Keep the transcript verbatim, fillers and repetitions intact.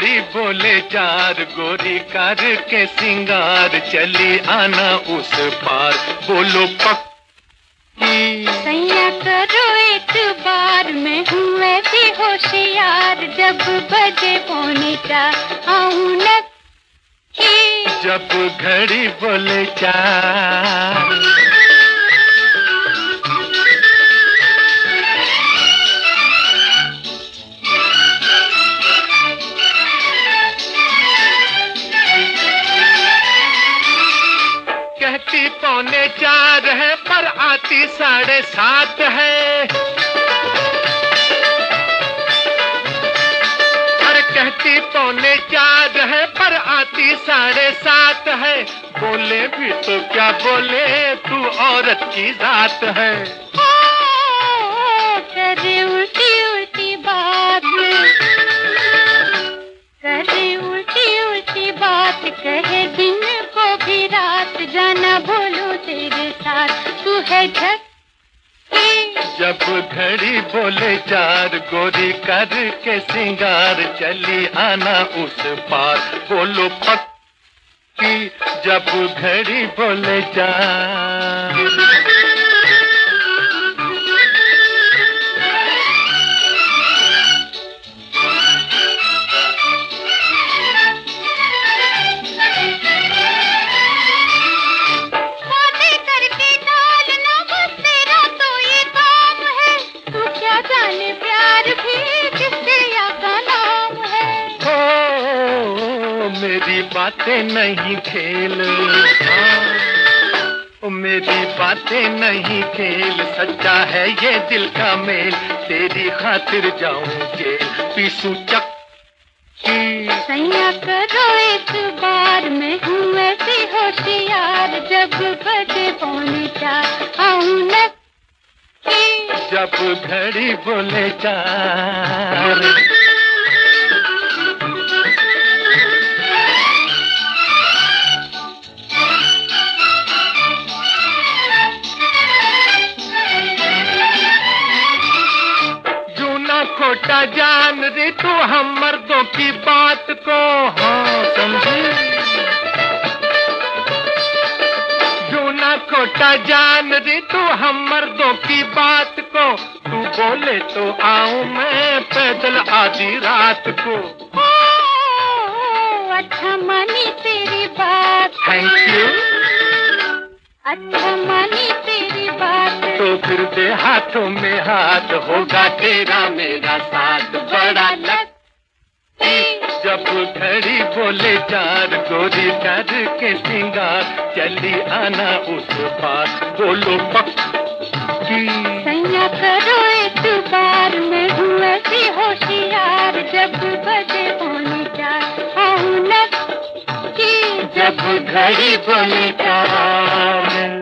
घड़ी बोले चार, गोरी कर के सिंगार चली आना उस पार। बोलो पक्की सैया करो एक बार, मैं हूँ ऐसी होशियार, जब बजे पौने चार आऊं नक्की। जब घड़ी बोले चार। कहती पौने चार है पर आती साढ़े सात है। अरे कहती पौने चार है पर आती साढ़े सात है। बोले भी तो क्या बोले, तू औरत की जात है। करे उल्टी उल्टी बात, करे उल्टी उल्टी बात, कहे दिन को भी रात, जाना बोलूं तेरे साथ, तू है झक्की। जब घड़ी बोले चार, गोरी कर के सिंगार चली आना उस पार। बोलो पक्की जब घड़ी बोले चार। मेरी बातें नहीं खेल, हाँ मेरी बातें नहीं खेल, सच्चा है ये दिल का मेल, तेरी खातिर जाऊं जेल, पीसू चक्की। सैया करो एक बार, मैं हूँ ऐसी होशियार, जब बजे पौने चार आऊं नक्की। जब घड़ी बोले चार। खोटा जान रे तू हम मर्दों की बात को, हाँ समझी। जो ना खोटा जान रे तू हम मर्दों की बात को, तू बोले तो आऊं मैं पैदल आधी रात को। ओ, अच्छा मानी तेरी बात, थैंक यू। अच्छा मानी तेरी बात, तो फिर दे हाथों में हाथ, होगा तेरा मेरा साथ बड़ा लक्की। जब घड़ी बोले चार, गोरी कर के सिंगार चली आना उस पार। बोलो पक्की सैया करो एक बार, मैं हूँ ऐसी होशियार, जब बजे पौने चार आऊं नक्की। जब घड़ी बोले चार।